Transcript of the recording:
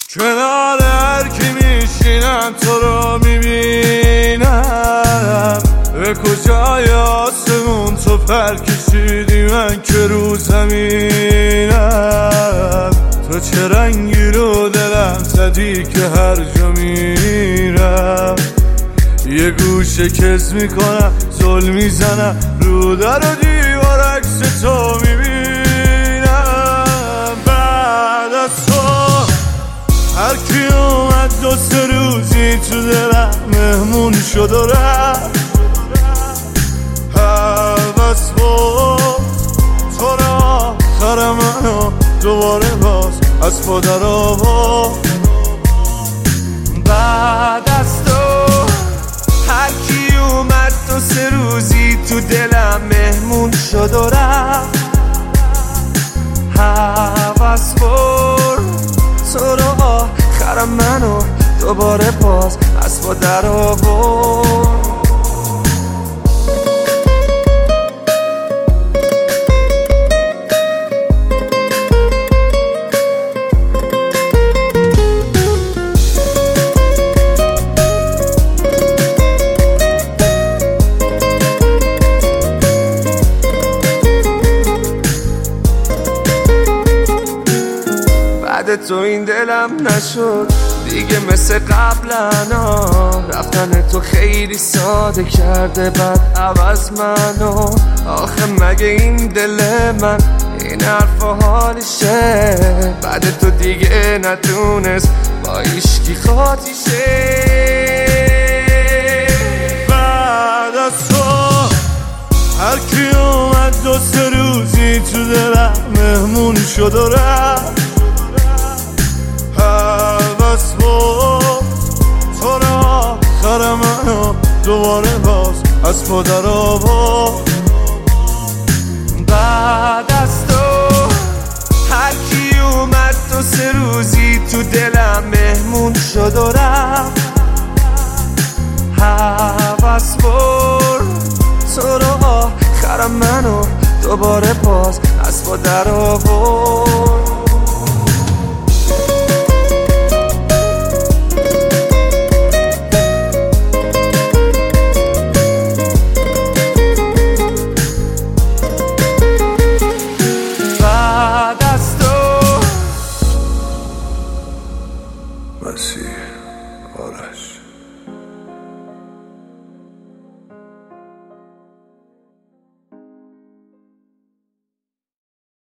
کنار هر کی میشینم تو رو میبینم، به کجای آسمون تو پر کشیدی من که رو زمینم. تو چه رنگی رو دلم زدی که هر جا میرم یه گوشه کس میکنم، زل میزنم رو در و دیوار عکس تو میبینم. بعد از تو هر کی اومد 2-3 روزی تو دلم مهمون شد و رفت. هوس بود تو را آخر منو دوباره باز از پا در آورد. بعد از تو هر کی اومد 2-3 روزی تو دلم مهمون شد و رفت. هوس بود تو را آخر منو دوباره باز از پا در آورد. بعد تو این دلم نشد دیگه مثل قبلنا، رفتن تو خیلی ساده کرده بعد عوض منو. آخه مگه این دل من این حرف و حالشه؟ بعد تو دیگه نتونست با ایشکی خاطیشه. بعد از تو هر کی اومد 2-3 روزی تو دلم مهمون شد و رفت. هوس بود تو را آخر منو دوباره باز از پا در آورد. بعد از تو هر کی اومد 2-3 روزی تو دلم مهمون شد و رفت. هوس بود تو را آخر منو دوباره باز از پا در آورد.